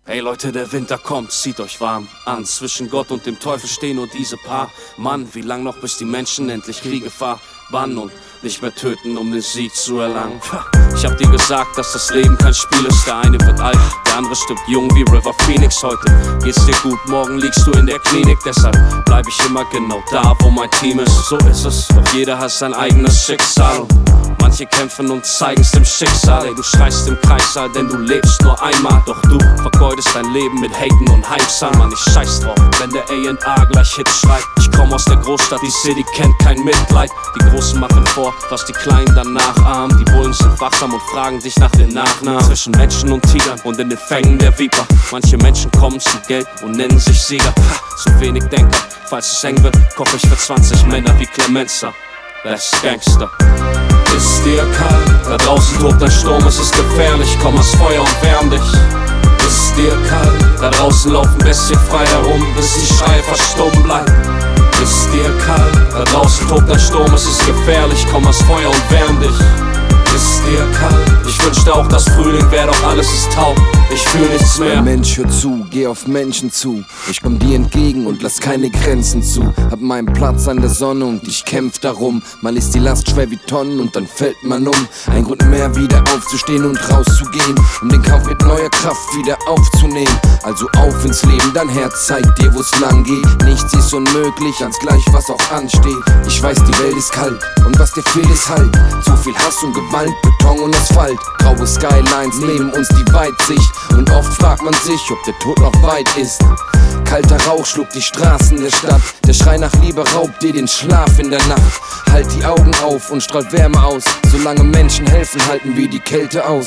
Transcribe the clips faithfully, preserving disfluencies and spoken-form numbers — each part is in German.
Hey Leute, der Winter kommt, zieht euch warm an. Zwischen Gott und dem Teufel stehen nur diese paar. Mann, wie lang noch, bis die Menschen endlich Kriege verbannen und nicht mehr töten, um den Sieg zu erlangen. Ich hab dir gesagt, dass das Leben kein Spiel ist. Der eine wird alt, der andere stirbt jung wie River Phoenix. Heute geht's dir gut, morgen liegst du in der Klinik. Deshalb bleib ich immer genau da, wo mein Team ist. So ist es, doch jeder hat sein eigenes Schicksal. Manche kämpfen und zeigen's dem Schicksal. Ey, du schreist im Kreissaal, denn du lebst nur einmal. Doch du vergeudest dein Leben mit Haten und Heimsal. Mann, ich scheiß drauf, wenn der A und A gleich Hits schreibt. Ich komm aus der Großstadt, die City kennt kein Mitleid. Die Großen machen vor, was die Kleinen dann nachahmen. Die Bullen sind wachsam und fragen dich nach den Nachnamen. Zwischen Menschen und Tigern und in den Fängen der Viper. Manche Menschen kommen zu Geld und nennen sich Sieger. Zu wenig Denker, falls es eng wird, koch ich für zwanzig Männer wie Clemenza. Das ist Gangster. Ist dir kalt? Da draußen tobt ein Sturm, es ist gefährlich. Komm ans Feuer und wärm dich. Ist dir kalt? Da draußen laufen bisschen frei herum, bis die Schreie verstummen bleiben. Ist dir kalt? Da draußen tobt ein Sturm, es ist gefährlich. Komm ans Feuer und wärm dich. Ist dir kalt? Ich wünschte auch, dass Frühling wär, doch alles ist taub. Ich fühl nichts mehr. Mensch, hör zu, geh auf Menschen zu. Ich komm dir entgegen und lass keine Grenzen zu. Hab meinen Platz an der Sonne und ich kämpf darum. Mal ist die Last schwer wie Tonnen und dann fällt man um. Ein Grund mehr, wieder aufzustehen und rauszugehen, um den Kampf mit neuer Kraft wieder aufzunehmen. Also auf ins Leben, dein Herz zeigt dir, wo's lang geht. Nichts ist unmöglich, ganz gleich was auch ansteht. Ich weiß, die Welt ist kalt und was dir fehlt ist Halt. Zu viel Hass und Gewalt, Beton und Asphalt. Graue Skylines nehmen uns die Weitsicht. Und oft fragt man sich, ob der Tod noch weit ist. Kalter Rauch schluckt die Straßen der Stadt. Der Schrei nach Liebe raubt dir den Schlaf in der Nacht. Halt die Augen auf und strahlt Wärme aus. Solange Menschen helfen, halten wir die Kälte aus.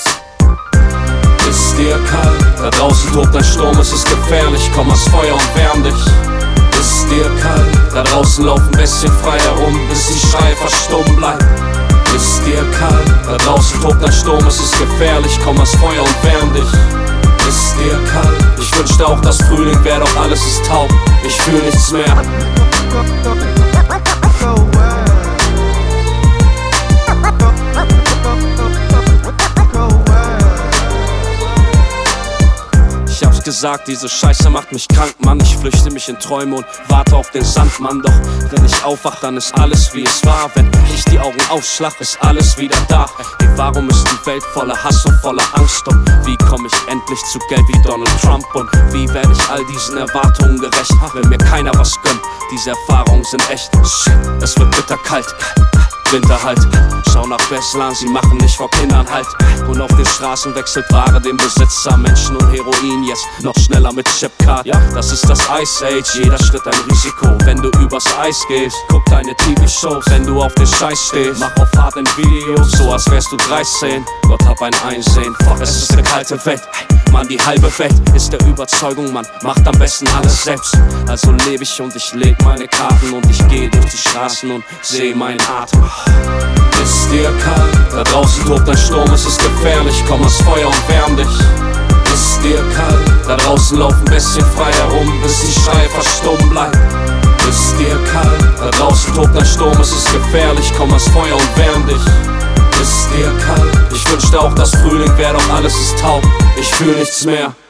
Ist dir kalt? Da draußen tobt ein Sturm, es ist gefährlich. Komm ans Feuer und wärm dich. Ist dir kalt? Da draußen laufen bisschen frei herum, bis die Schreie verstummen bleiben. Ist dir kalt? Da draußen tobt ein Sturm, es ist gefährlich. Komm ans Feuer und wärm dich. Ist dir kalt? Ich wünschte auch, dass Frühling wär, doch alles ist taub. Ich fühl nichts mehr. Ich hab's gesagt, diese Scheiße macht mich krank, Mann. Ich flüchte mich in Träume und warte auf den Sand, Mann. Doch wenn ich aufwach, dann ist alles wie es war. Wenn ich die Augen aufschlag, ist alles wieder da. Ey, warum ist die Welt voller Hass und voller Angst? Und wie komm ich endlich zu Geld wie Donald Trump? Und wie werde ich all diesen Erwartungen gerecht, wenn mir keiner was gönnt? Diese Erfahrungen sind echt. Es wird bitterkalt. Winter halt, schau nach Beslan, sie machen nicht vor Kindern halt. Und auf den Straßen wechselt Ware den Besitzer. Menschen und Heroin, jetzt noch schneller mit Chipcard. Ja, das ist das Ice Age, jeder Schritt ein Risiko. Wenn du übers Eis gehst, guck deine T V-Shows. Wenn du auf den Scheiß stehst, mach auf hart in Videos, so als wärst du dreizehn. Gott hab ein Einsehen, fuck, es ist eine kalte Welt. Mann, die halbe Welt ist der Überzeugung, man macht am besten alles selbst. Also lebe ich und ich leg meine Karten und ich gehe durch die Straßen und seh meinen Atem. Ist dir kalt? Da draußen tobt ein Sturm, es ist gefährlich. Komm ans Feuer und wärm dich. Ist dir kalt? Da draußen laufen bisschen frei herum, bis die Schreie verstummen bleiben. Ist dir kalt? Da draußen tobt ein Sturm, es ist gefährlich. Komm ans Feuer und wärm dich. Ist dir kalt? Ich wünschte auch, dass Frühling wär, doch alles ist taub. Ich fühl nichts mehr.